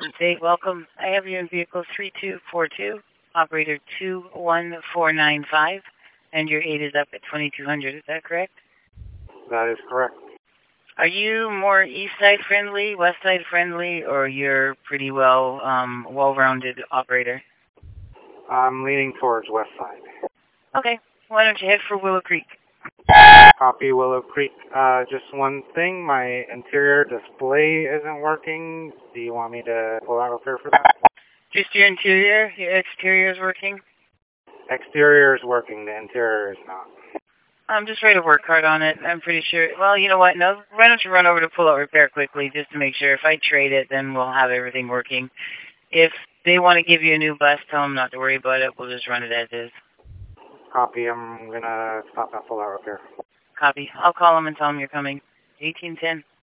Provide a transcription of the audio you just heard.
Say, welcome. I have you in vehicle 3242, operator 21495, and your aid is up at 2200. Is that correct? That is correct. Are you more east side friendly, west side friendly, or you're pretty well-rounded operator? I'm leaning towards west side. Okay. Why don't you head for Willow Creek? Copy, Willow Creek. Just one thing, my interior display isn't working. Do you want me to pull out repair for that? Just your interior? Your exterior is working? Exterior is working, the interior is not. Just write a work card on it. I'm pretty sure. Well, you know what? No, why don't you run over to pull out repair quickly just to make sure. If I trade it, then we'll have everything working. If they want to give you a new bus, tell them not to worry about it. We'll just run it as is. Copy, I'm gonna stop at full out repair. Copy. I'll call them and tell them you're coming. 1810.